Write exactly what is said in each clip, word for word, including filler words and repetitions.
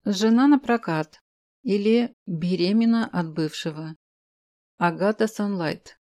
Жена на прокат или беременна от бывшего. Агата Санлайт.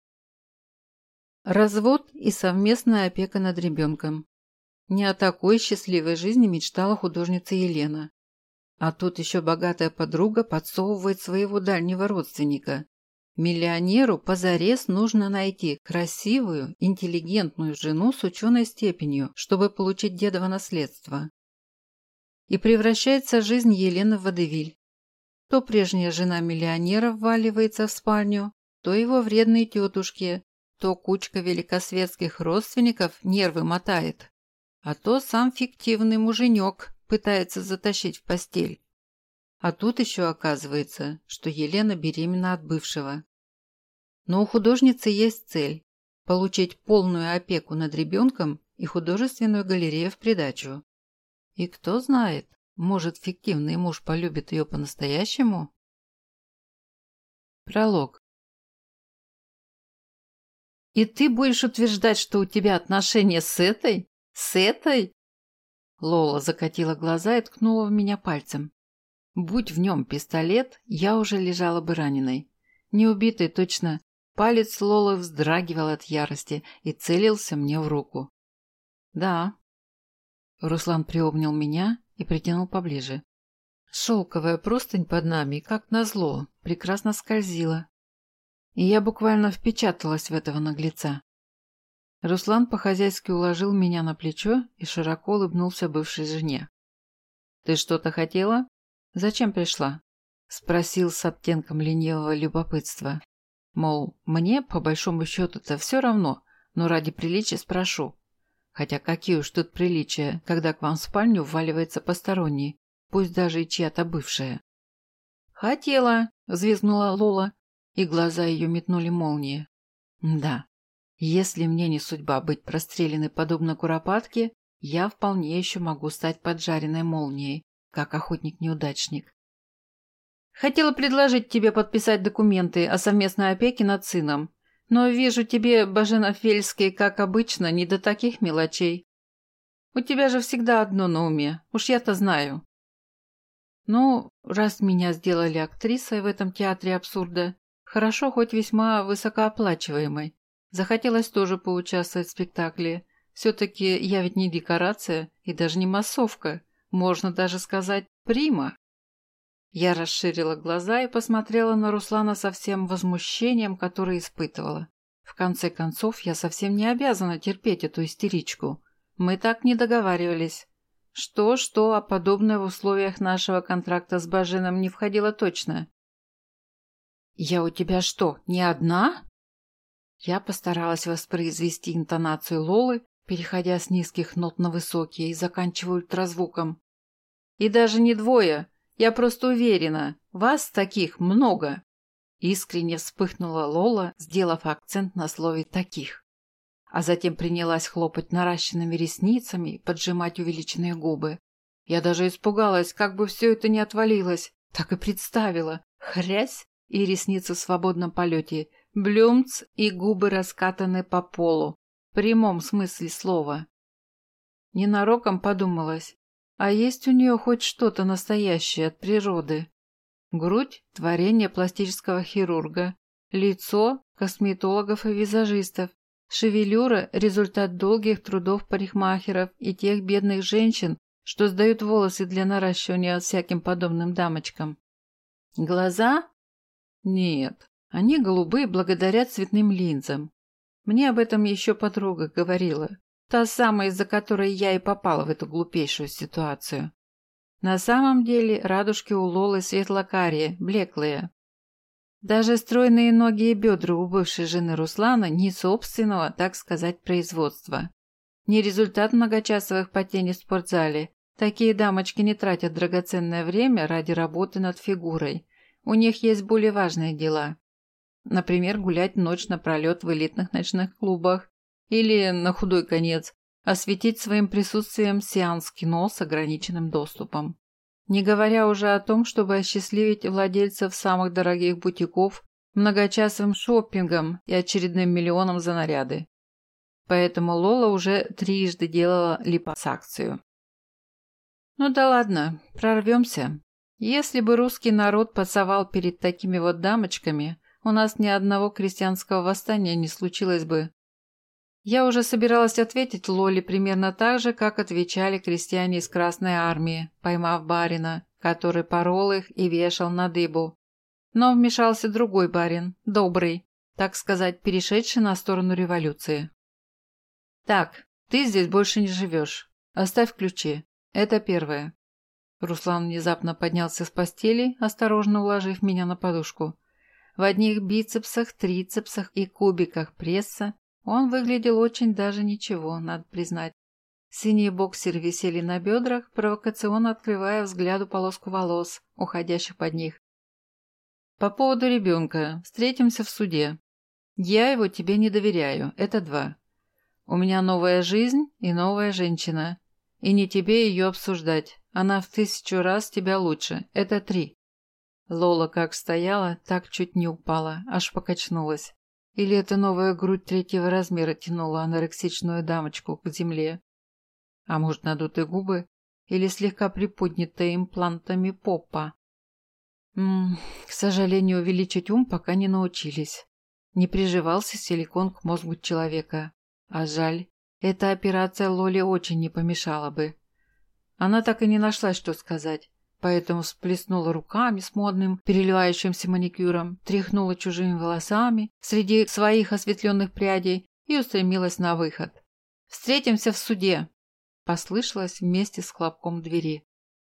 Развод и совместная опека над ребенком. Не о такой счастливой жизни мечтала художница Елена. А тут еще богатая подруга подсовывает своего дальнего родственника. Миллионеру позарез нужно найти красивую, интеллигентную жену с ученой степенью, чтобы получить дедово наследство. И превращается жизнь Елены в водевиль. То прежняя жена миллионера вваливается в спальню, то его вредные тетушки, то кучка великосветских родственников нервы мотает, а то сам фиктивный муженек пытается затащить в постель. А тут еще оказывается, что Елена беременна от бывшего. Но у художницы есть цель – получить полную опеку над ребенком и художественную галерею в придачу. И кто знает, может, фиктивный муж полюбит ее по-настоящему? Пролог. «И ты будешь утверждать, что у тебя отношения с этой? С этой?» Лола закатила глаза и ткнула в меня пальцем. Будь в нем пистолет, я уже лежала бы раненой. Не убитой точно. Палец Лолы вздрагивал от ярости и целился мне в руку. «Да». Руслан приобнял меня и притянул поближе. Шелковая простынь под нами, как назло, прекрасно скользила. И я буквально впечаталась в этого наглеца. Руслан по-хозяйски уложил меня на плечо и широко улыбнулся бывшей жене. «Ты что-то хотела? Зачем пришла?» – спросил с оттенком ленивого любопытства. Мол, мне, по большому счету-то, все равно, но ради приличия спрошу. Хотя какие уж тут приличия, когда к вам в спальню вваливается посторонний, пусть даже и чья-то бывшая. «Хотела!» – взвизгнула Лола, и глаза ее метнули молнии. «Да, если мне не судьба быть простреленной подобно куропатке, я вполне еще могу стать поджаренной молнией, как охотник-неудачник». «Хотела предложить тебе подписать документы о совместной опеке над сыном. Но вижу, тебе, Бажена Фельский, как обычно, не до таких мелочей. У тебя же всегда одно на уме, уж я-то знаю». Ну, раз меня сделали актрисой в этом театре абсурда, хорошо хоть весьма высокооплачиваемой. Захотелось тоже поучаствовать в спектакле. Все-таки я ведь не декорация и даже не массовка, можно даже сказать прима. Я расширила глаза и посмотрела на Руслана со всем возмущением, которое испытывала. В конце концов, я совсем не обязана терпеть эту истеричку. Мы так не договаривались. Что-что, а подобное в условиях нашего контракта с Баженом не входило точно. «Я у тебя что, не одна?» Я постаралась воспроизвести интонацию Лолы, переходя с низких нот на высокие и заканчивая ультразвуком. «И даже не двое. Я просто уверена, вас таких много!» Искренне вспыхнула Лола, сделав акцент на слове «таких». А затем принялась хлопать наращенными ресницами и поджимать увеличенные губы. Я даже испугалась, как бы все это не отвалилось. Так и представила. Хрясь, и ресницы в свободном полете. Блюмц, и губы раскатаны по полу. В прямом смысле слова. Ненароком подумалось. А есть у нее хоть что-то настоящее от природы? Грудь – творение пластического хирурга, лицо – косметологов и визажистов, шевелюра – результат долгих трудов парикмахеров и тех бедных женщин, что сдают волосы для наращивания всяким подобным дамочкам. Глаза? Нет, они голубые благодаря цветным линзам. Мне об этом еще подруга говорила. Та самая, из-за которой я и попала в эту глупейшую ситуацию. На самом деле радужки у Лолы светло-карие, блеклые. Даже стройные ноги и бедра у бывшей жены Руслана не собственного, так сказать, производства. Не результат многочасовых потений в спортзале. Такие дамочки не тратят драгоценное время ради работы над фигурой. У них есть более важные дела. Например, гулять ночь напролет в элитных ночных клубах. Или, на худой конец, осветить своим присутствием сеанс кино с ограниченным доступом. Не говоря уже о том, чтобы осчастливить владельцев самых дорогих бутиков многочасовым шопингом и очередным миллионом за наряды. Поэтому Лола уже трижды делала липосакцию. Ну да ладно, прорвемся. Если бы русский народ пасовал перед такими вот дамочками, у нас ни одного крестьянского восстания не случилось бы. Я уже собиралась ответить Лоле примерно так же, как отвечали крестьяне из Красной Армии, поймав барина, который порол их и вешал на дыбу. Но вмешался другой барин, добрый, так сказать, перешедший на сторону революции. «Так, ты здесь больше не живешь. Оставь ключи. Это первое». Руслан внезапно поднялся с постели, осторожно уложив меня на подушку. В одних бицепсах, трицепсах и кубиках пресса он выглядел очень даже ничего, надо признать. Синие боксеры висели на бедрах, провокационно открывая взгляду полоску волос, уходящих под них. «По поводу ребенка. Встретимся в суде. Я его тебе не доверяю. Это два. У меня новая жизнь и новая женщина. И не тебе ее обсуждать. Она в тысячу раз тебя лучше. Это три». Лола как стояла, так чуть не упала, аж покачнулась. Или эта новая грудь третьего размера тянула анорексичную дамочку к земле? А может, надутые губы? Или слегка приподнятая имплантами попа? М-м, к сожалению, увеличить ум пока не научились. Не приживался силикон к мозгу человека. А жаль, эта операция Лоле очень не помешала бы. Она так и не нашла, что сказать. Поэтому всплеснула руками с модным переливающимся маникюром, тряхнула чужими волосами среди своих осветленных прядей и устремилась на выход. «Встретимся в суде!» – послышалось вместе с хлопком двери.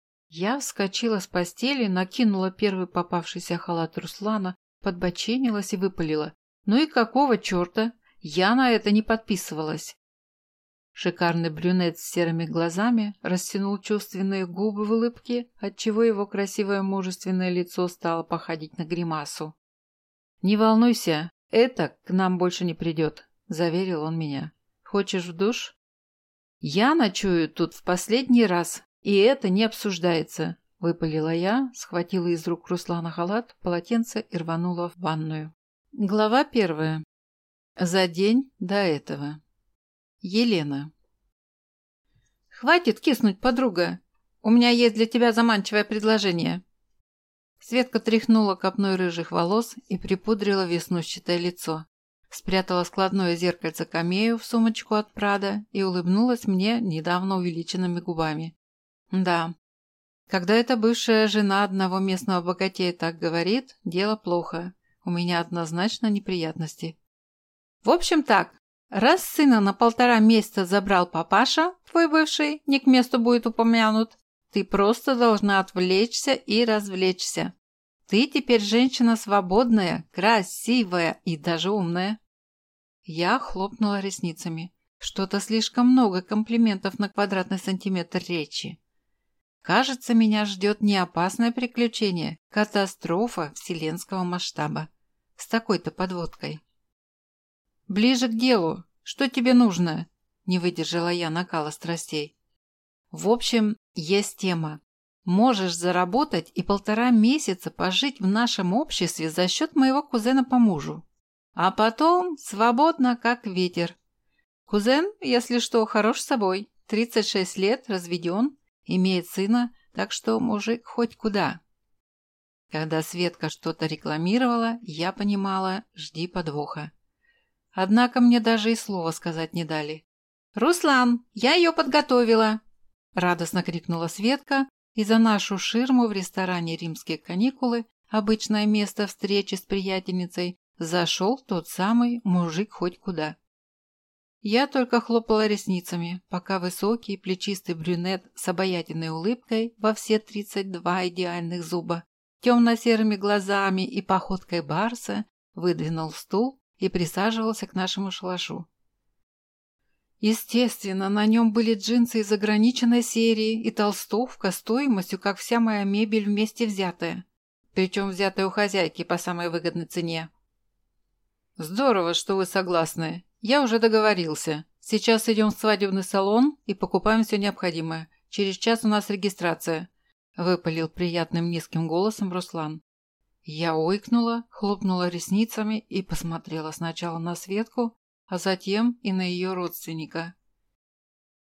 Я вскочила с постели, накинула первый попавшийся халат Руслана, подбоченилась и выпалила. «Ну и какого черта? Я на это не подписывалась!» Шикарный брюнет с серыми глазами растянул чувственные губы в улыбке, отчего его красивое мужественное лицо стало походить на гримасу. «Не волнуйся, это к нам больше не придет», – заверил он меня. «Хочешь в душ?» «Я ночую тут в последний раз, и это не обсуждается», – выпалила я, схватила из рук Руслана халат, полотенце и рванула в ванную. Глава первая. За день до этого. Елена. «Хватит киснуть, подруга! У меня есть для тебя заманчивое предложение!» Светка тряхнула копной рыжих волос и припудрила веснущатое лицо. Спрятала складное зеркальце камею в сумочку от Прада и улыбнулась мне недавно увеличенными губами. Да, когда эта бывшая жена одного местного богатея так говорит, дело плохо. У меня однозначно неприятности. В общем так. Раз сына на полтора месяца забрал папаша, твой бывший, не к месту будет упомянут, ты просто должна отвлечься и развлечься. Ты теперь женщина свободная, красивая и даже умная. Я хлопнула ресницами. Что-то слишком много комплиментов на квадратный сантиметр речи. Кажется, меня ждет не опасное приключение, катастрофа вселенского масштаба. С такой-то подводкой. «Ближе к делу. Что тебе нужно?» – не выдержала я накала страстей. «В общем, есть тема. Можешь заработать и полтора месяца пожить в нашем обществе за счет моего кузена по мужу. А потом свободно, как ветер. Кузен, если что, хорош собой. тридцать шесть лет, разведен, имеет сына, так что мужик хоть куда». Когда Светка что-то рекламировала, я понимала – жди подвоха. Однако мне даже и слова сказать не дали. «Руслан, я ее подготовила!» Радостно крикнула Светка, и за нашу ширму в ресторане «Римские каникулы», обычное место встречи с приятельницей, зашел тот самый мужик хоть куда. Я только хлопала ресницами, пока высокий плечистый брюнет с обаятельной улыбкой во все тридцать два идеальных зуба, темно-серыми глазами и походкой барса выдвинул стул и присаживался к нашему шалашу. Естественно, на нем были джинсы из ограниченной серии и толстовка стоимостью, как вся моя мебель вместе взятая. Причем взятая у хозяйки по самой выгодной цене. «Здорово, что вы согласны. Я уже договорился. Сейчас идем в свадебный салон и покупаем все необходимое. Через час у нас регистрация», – выпалил приятным низким голосом Руслан. Я ойкнула, хлопнула ресницами и посмотрела сначала на Светку, а затем и на ее родственника.